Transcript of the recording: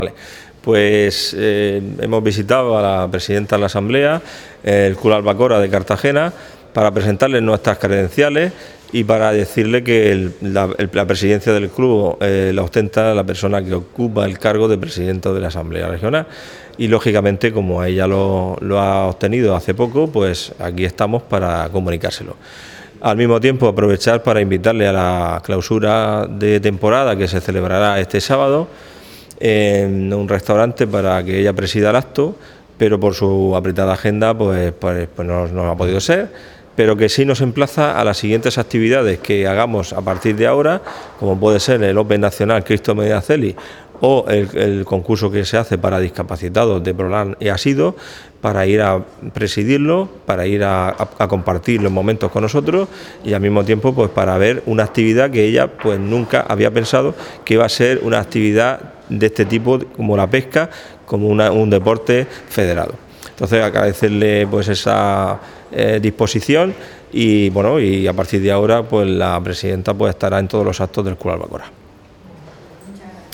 Pues hemos visitado a la presidenta de la Asamblea, el Club Albacora de Cartagena, para presentarle nuestras credenciales y para decirle que la presidencia del club la ostenta la persona que ocupa el cargo de presidente de la Asamblea Regional. Y lógicamente, como ella lo ha obtenido hace poco, pues aquí estamos para comunicárselo. Al mismo tiempo, aprovechar para invitarle a la clausura de temporada que se celebrará este sábado en un restaurante para que ella presida el acto, pero por su apretada agenda pues no ha podido ser, pero que sí nos emplaza a las siguientes actividades que hagamos a partir de ahora, como puede ser el Open Nacional Cristo Medinaceli o el concurso que se hace para discapacitados de Prolan y Asido, para ir a presidirlo, para ir a compartir los momentos con nosotros y al mismo tiempo pues para ver una actividad que ella pues nunca había pensado que iba a ser una actividad de este tipo, como la pesca, como un deporte federado. Entonces agradecerle pues esa disposición y bueno, y a partir de ahora pues la presidenta pues estará en todos los actos del Club Albacora.